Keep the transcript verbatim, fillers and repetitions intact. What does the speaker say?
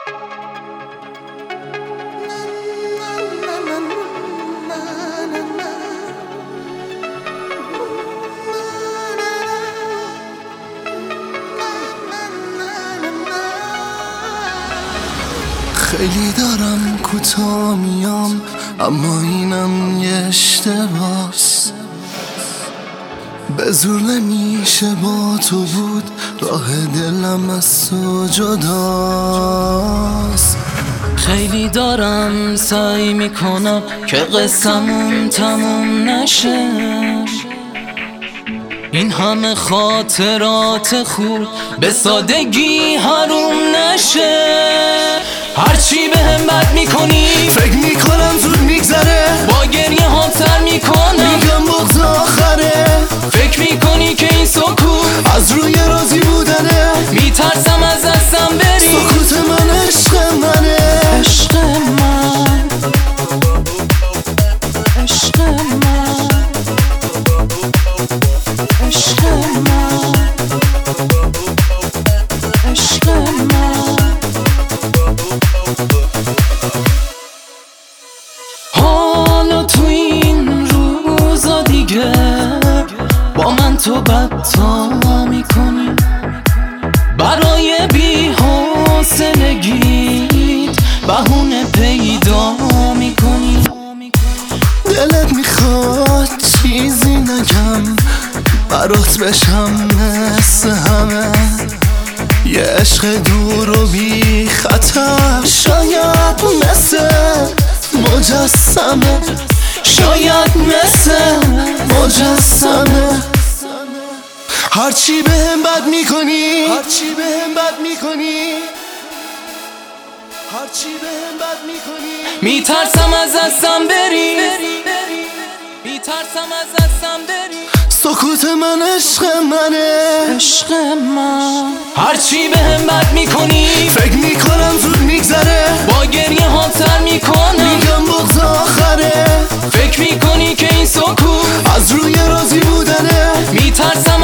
خیلی دارم کوتاه میام، اما اینم یه اشتباس. به زور نمیشه با تو بود، راه دلم از تو جداست. خیلی دارم سعی میکنم که قصمون تموم نشه، این همه خاطرات خوب به سادگی حروم نشه. هرچی به هم بد میکنی فکر میکنم زود میگذره، با گریه ها تر میکنم، میگم بغض آخره. فکر میکنی که این سکوت از روی راضی بودنه، میترسم از دستم بری. سکوت من عشق منه، عشق من، عشق من، عشق من، عشق من. حالا تو این روزا دیگه با من تو بدتا میکنی، برای بی حوصلگیت بهونه پیدا میکنی. دلت میخواد چیزی نگم، برات بشم مثل همه، یه عشق دور و بی خطر. شاید مثل مجسمه، شاید مثل مجسمه. هرچی به هم بد میکنی، هرچی به هم بد میکنی، هرچی به هم بد میکنی. میترسم از دستم بری، میترسم از دستم بری. سکوت من عشق منه، عشق من. هرچی به هم بد میکنی فکر میکنم زود میگذره، با گریه ها تر میکنم، میگم بغض آخره. فکر میکنی که این سکوت از روی راضی بودنه، میترسم